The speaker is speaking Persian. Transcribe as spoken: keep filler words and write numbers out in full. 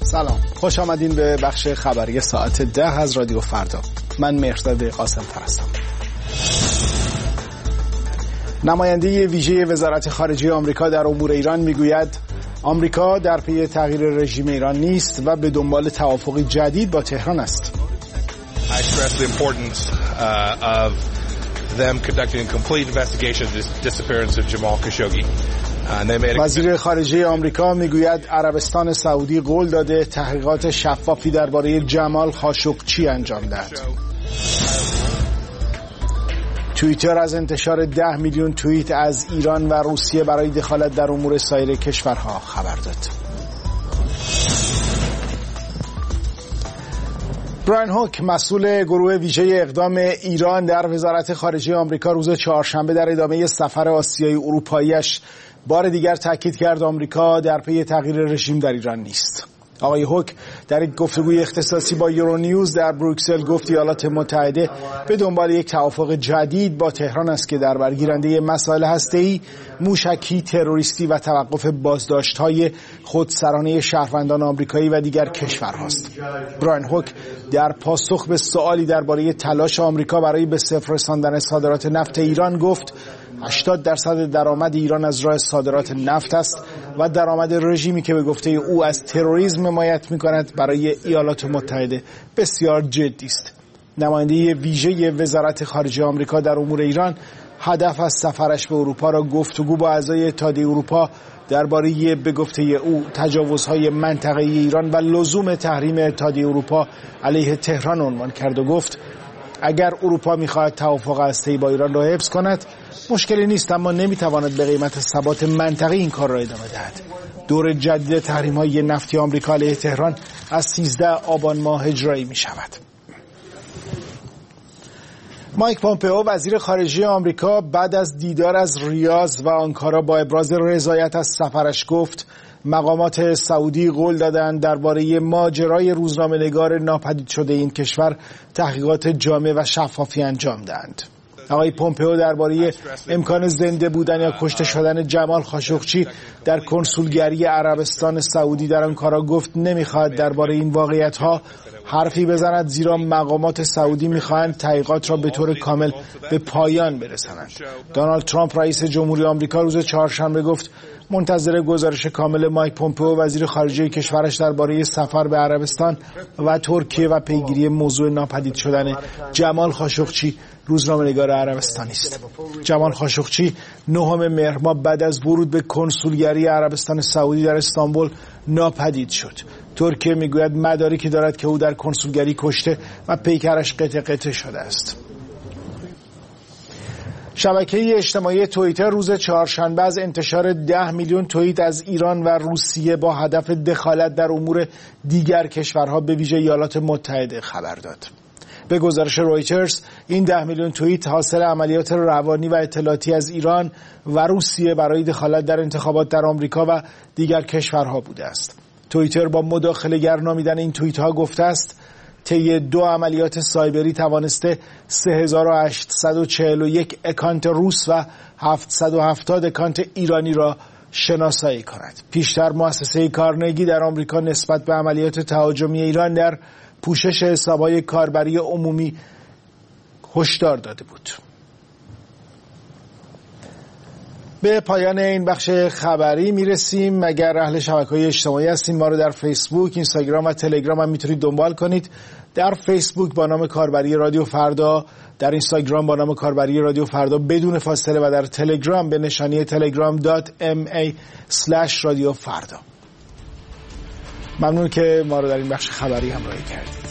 سلام، خوش آمدین به بخش خبری ساعت ده از رادیو فردا. من مهرداد قاسم هستم. نماینده ویژه وزارت خارجه آمریکا در امور ایران میگوید آمریکا در پی تغییر رژیم ایران نیست و به دنبال توافقی جدید با تهران است. I stress the importance uh, of them conducting a complete investigation of the disappearance of Jamal Khashoggi. وزیر خارجه آمریکا میگوید عربستان سعودی قول داده تحقیقات شفافی درباره جمال خاشقچی انجام دهد. توییتر از انتشار ده میلیون توییت از ایران و روسیه برای دخالت در امور سایر کشورها خبر داد. براین هوک مسئول گروه ویژه اقدام ایران در وزارت خارجه آمریکا روز چهارشنبه در ادامه سفر آسیایی اروپایی‌اش بار دیگر تاکید کرد آمریکا در پی تغییر رژیم در ایران نیست. آقای هوک در یک گفتگوی اختصاصی با یورونیوز در بروکسل گفت ایالات متحده به دنبال یک توافق جدید با تهران است که در برگیرنده مسائل هسته‌ای، موشکی، تروریستی و توقف بازداشت‌های خودسرانه شهروندان آمریکایی و دیگر کشورهاست. براین هوک در پاسخ به سوالی درباره تلاش آمریکا برای به صفر رساندن صادرات نفت ایران گفت هشتاد درصد درآمد ایران از راه صادرات نفت است و درآمد رژیمی که به گفته او از تروریسم حمایت می‌کند برای ایالات متحده بسیار جدی است. نماینده ویژه وزارت خارجه آمریکا در امور ایران هدف از سفرش به اروپا را گفتگو با اعضای اتحادیه اروپا درباره به گفته او تجاوزهای منطقه‌ای ایران و لزوم تحریم اتحادیه اروپا علیه تهران عنوان کرد و گفت اگر اروپا می‌خواهد توافق هسته‌ای با ایران را حفظ کند مشکلی نیست، اما نمی‌تواند به قیمت ثبات منطقه‌ای این کار را ادامه دهد. دور جدید تحریم‌های نفتی آمریکا علیه تهران از سیزده آبان ماه اجرایی می‌شود. مایک پومپئو وزیر خارجه آمریکا بعد از دیدار از ریاض و آنکارا با ابراز رضایت از سفرش گفت مقامات سعودی قول دادند درباره ماجرای روزنامه‌نگار ناپدید شده این کشور تحقیقات جامع و شفافی انجام دهند. آقای پومپئو درباره امکان زنده بودن یا کشته شدن جمال خاشقچی در کنسولگری عربستان سعودی در آنکارا گفت نمی‌خواهد درباره این واقعیت‌ها حرفی بزند، زیرا مقامات سعودی می‌خواهند تحقیقات را به طور کامل به پایان برسانند. دونالد ترامپ رئیس جمهوری آمریکا روز چهارشنبه گفت منتظر گزارش کامل مایک پومپئو وزیر خارجه کشورش درباره سفر به عربستان و ترکیه و پیگیری موضوع ناپدید شدن جمال خاشقچی روزنامه‌نگار عربستانی است. جمال خاشقچی نهم مهر ماه بعد از ورود به کنسولگری عربستان سعودی در استانبول ناپدید شد. ترکیه میگوید مدارکی دارد که او در کنسولگری کشته و پیکرش قطع قطع شده است. شبکه اجتماعی توییتر روز چهارشنبه از انتشار ده میلیون توییت از ایران و روسیه با هدف دخالت در امور دیگر کشورها به ویژه ایالات متحده خبر داد. به گزارش رویترز این ده میلیون توییت حاصل عملیات روانی و اطلاعاتی از ایران و روسیه برای دخالت در انتخابات در آمریکا و دیگر کشورها بوده است. توییتر با مداخله‌گر نامیدن این توییت ها گفته است طی دو عملیات سایبری توانسته سه هزار و هشتصد و چهل و یک اکانت روس و هفتصد و هفتاد اکانت ایرانی را شناسایی کند. پیشتر مؤسسه کارنگی در آمریکا نسبت به عملیات تهاجمی ایران در پوشش حساب‌های کاربری عمومی هشدار داده بود. به پایان این بخش خبری میرسیم. اگر اهل شبکه‌های اجتماعی هستین ما رو در فیسبوک، اینستاگرام و تلگرام هم میتونید دنبال کنید. در فیسبوک با نام کاربری رادیو فردا، در اینستاگرام با نام کاربری رادیو فردا بدون فاصله و در تلگرام به نشانی تلگرام دات ام ای اسلش رادیو فردا. ممنون که ما رو در این بخش خبری همراهی کردید.